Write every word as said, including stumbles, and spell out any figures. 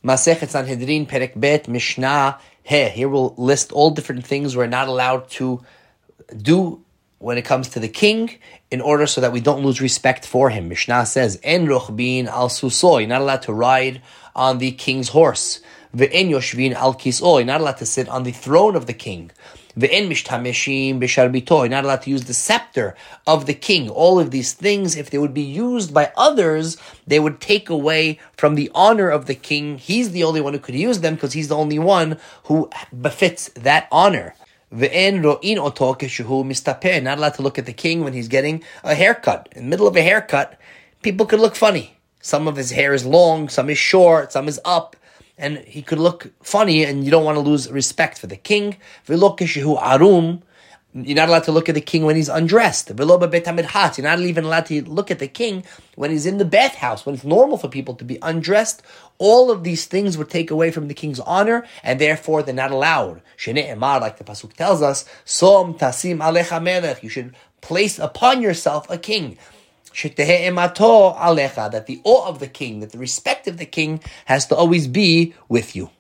Masechet Sanhedrin Perek Bet Mishnah He. Here we'll list all different things we're not allowed to do when it comes to the king, in order so that we don't lose respect for him. Mishnah says, En rochbin al suso. You're not allowed to ride on the king's horse. Ve'en yoshvin al kiso. You're not allowed to sit on the throne of the king. Ve'en mishtameshim b'sharbito. You're not allowed to use the scepter of the king. All of these things, if they would be used by others, they would take away from the honor of the king. He's the only one who could use them because he's the only one who befits that honor. Ve'en ro'in oto keshehu mistaper. Not allowed to look at the king when he's getting a haircut. In the middle of a haircut, people could look funny. Some of his hair is long, some is short, some is up, and he could look funny, and you don't want to lose respect for the king. Ve'lo keshehu arum. You're not allowed to look at the king when he's undressed. Ve'lo bebet hamidhat. You're not even allowed to look at the king when he's in the bathhouse, when it's normal for people to be undressed. All of these things would take away from the king's honor, and therefore they're not allowed. Shene'emar, like the pasuk tells us, Som tasim alecha melech. You should place upon yourself a king. Shetehe emato alecha. That the awe of the king, that the respect of the king has to always be with you.